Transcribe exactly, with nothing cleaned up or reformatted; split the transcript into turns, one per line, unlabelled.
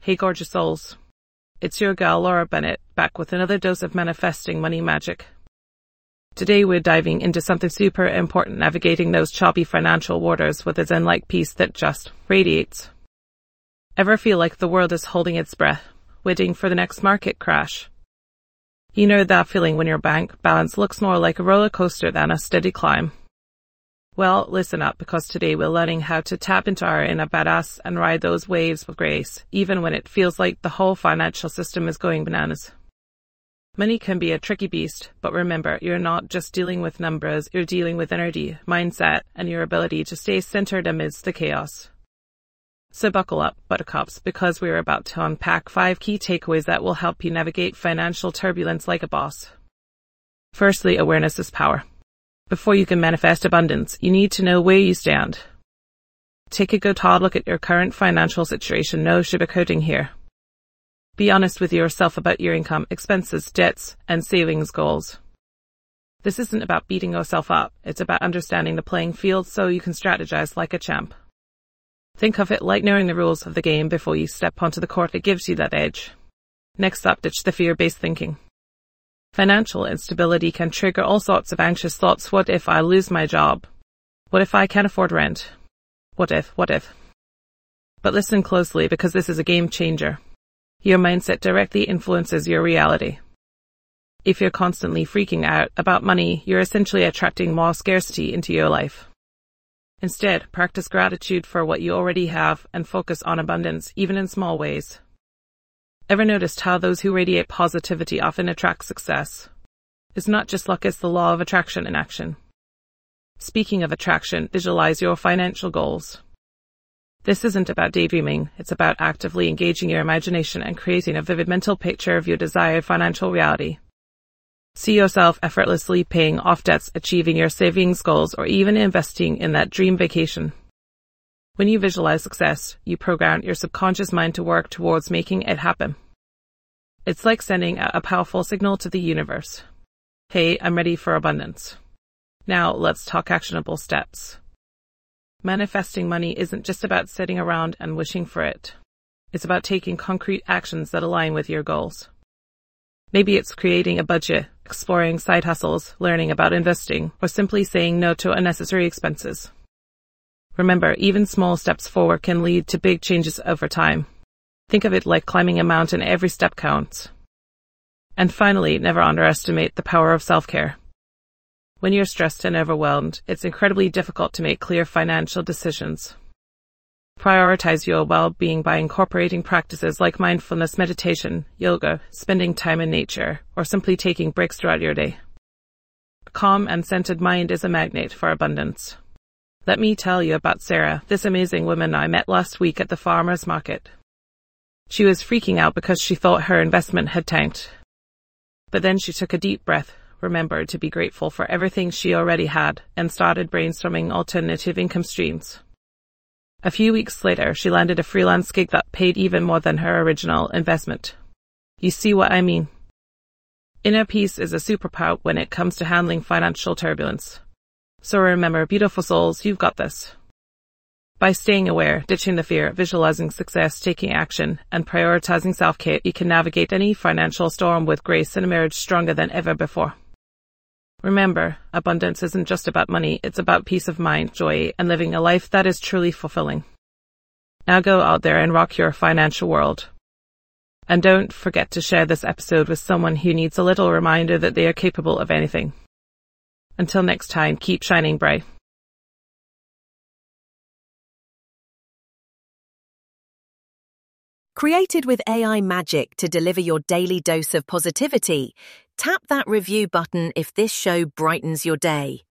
Hey gorgeous souls, it's your gal Laura Bennett, back with another dose of manifesting money magic. Today we're diving into something super important, navigating those choppy financial waters with a zen-like peace that just radiates. Ever feel like the world is holding its breath, waiting for the next market crash? You know that feeling when your bank balance looks more like a roller coaster than a steady climb? Well, listen up, because today we're learning how to tap into our inner badass and ride those waves with grace, even when it feels like the whole financial system is going bananas. Money can be a tricky beast, but remember, you're not just dealing with numbers, you're dealing with energy, mindset, and your ability to stay centered amidst the chaos. So buckle up, buttercups, because we're about to unpack five key takeaways that will help you navigate financial turbulence like a boss. Firstly, awareness is power. Before you can manifest abundance, you need to know where you stand. Take a good hard look at your current financial situation, no sugarcoating here. Be honest with yourself about your income, expenses, debts, and savings goals. This isn't about beating yourself up, it's about understanding the playing field so you can strategize like a champ. Think of it like knowing the rules of the game before you step onto the court. It gives you that edge. Next up, ditch the fear-based thinking. Financial instability can trigger all sorts of anxious thoughts. What if I lose my job? What if I can't afford rent? What if, what if? But listen closely, because this is a game changer. Your mindset directly influences your reality. If you're constantly freaking out about money, you're essentially attracting more scarcity into your life. Instead, practice gratitude for what you already have and focus on abundance, even in small ways. Ever noticed how those who radiate positivity often attract success? It's not just luck, it's the law of attraction in action. Speaking of attraction, visualize your financial goals. This isn't about daydreaming, it's about actively engaging your imagination and creating a vivid mental picture of your desired financial reality. See yourself effortlessly paying off debts, achieving your savings goals, or even investing in that dream vacation. When you visualize success, you program your subconscious mind to work towards making it happen. It's like sending a powerful signal to the universe. Hey, I'm ready for abundance. Now let's talk actionable steps. Manifesting money isn't just about sitting around and wishing for it. It's about taking concrete actions that align with your goals. Maybe it's creating a budget, exploring side hustles, learning about investing, or simply saying no to unnecessary expenses. Remember, even small steps forward can lead to big changes over time. Think of it like climbing a mountain. Every step counts. And finally, never underestimate the power of self-care. When you're stressed and overwhelmed, it's incredibly difficult to make clear financial decisions. Prioritize your well-being by incorporating practices like mindfulness, meditation, yoga, spending time in nature, or simply taking breaks throughout your day. A calm and centered mind is a magnet for abundance. Let me tell you about Sarah, this amazing woman I met last week at the farmer's market. She was freaking out because she thought her investment had tanked. But then she took a deep breath, remembered to be grateful for everything she already had, and started brainstorming alternative income streams. A few weeks later, she landed a freelance gig that paid even more than her original investment. You see what I mean? Inner peace is a superpower when it comes to handling financial turbulence. So remember, beautiful souls, you've got this. By staying aware, ditching the fear, visualizing success, taking action, and prioritizing self-care, you can navigate any financial storm with grace and emerge stronger than ever before. Remember, abundance isn't just about money, it's about peace of mind, joy, and living a life that is truly fulfilling. Now go out there and rock your financial world. And don't forget to share this episode with someone who needs a little reminder that they are capable of anything. Until next time, keep shining bright.
Created with A I magic to deliver your daily dose of positivity, tap that review button if this show brightens your day.